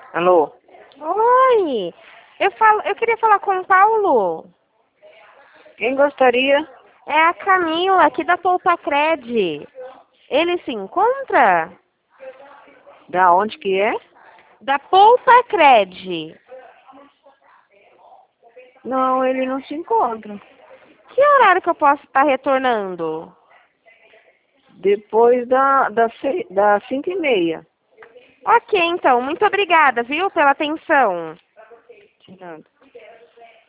Alô? Oi, eu queria falar com o Paulo. Quem gostaria? É a Camila, aqui da Poupa Cred. Ele se encontra? Da onde que é? Da Poupa Cred. Não, ele não se encontra. Que horário que eu posso estar retornando? Depois das 5h30. Ok, então. Muito obrigada, viu, pela atenção. De nada.